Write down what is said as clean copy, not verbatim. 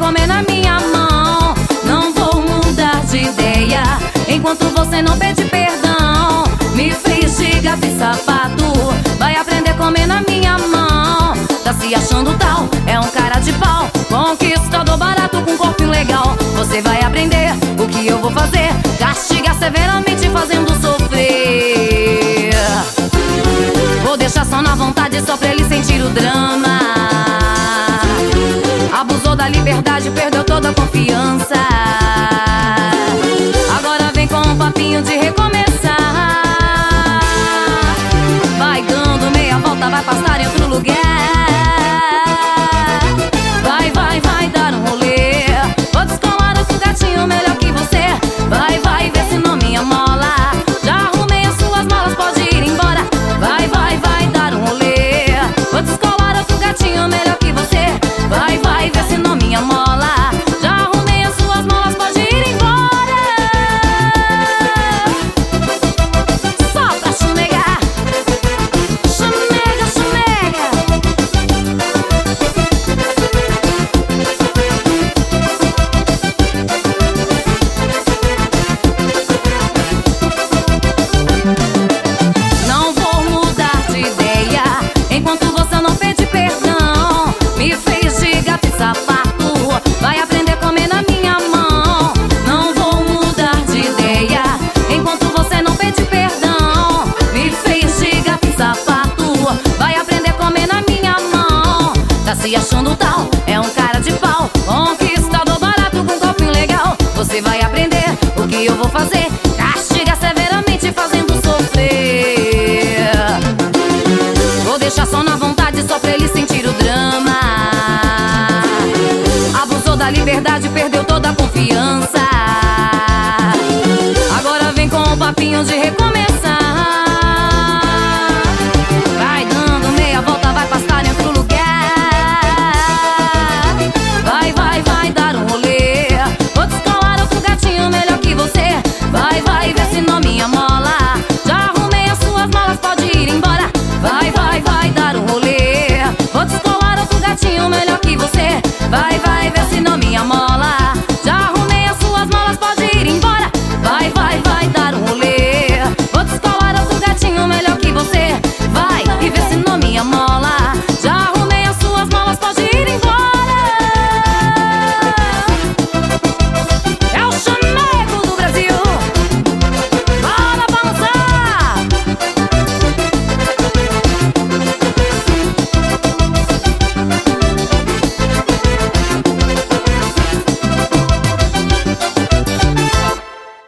comer na minha mão. Não vou mudar de ideia enquanto você não pede perdão. Me fez de gato e sapato, vai aprender a comer na minha mão. Tá se achando tal, é um cara de pau, conquistador barato com corpo legal. Você vai aprender o que eu vou fazer, castigar severamente fazendo sofrer. Vou deixar só na vontade, só pra ele sentir o drama. Abusou da liberdade, perdeu toda a confiança. Agora vem com um papinho de recomeçar. Vai dando meia volta, vai passar em outro lugar. Vai dar um rolê. Vou descolar outro gatinho melhor que você. Vai ver se não me amola. Já arrumei as suas malas, pode ir embora. Vai dar um rolê. Vou descolar outro gatinho melhor que você. Vai ver se não me amola. Já arrumei as suas malas, pode ir embora. Só pra chumegar. Chumega, chumega. Não vou mudar de ideia enquanto você não pede perdão. Me fez de gato e sapato, vai aprender a comer na minha mão. Não vou mudar de ideia enquanto você não pede perdão. Me fez de gato e sapato, vai aprender a comer na minha mão. Tá se achando tal, é um cara de pau, conquistador barato com corpo legal. Você vai aprender o que eu vou fazer, castigar severamente fazendo sofrer. Vou deixar só na vontade, só pra ele sentir o drama. Abusou da liberdade, perdeu toda a confiança. Agora vem com um papinho de recomeçar.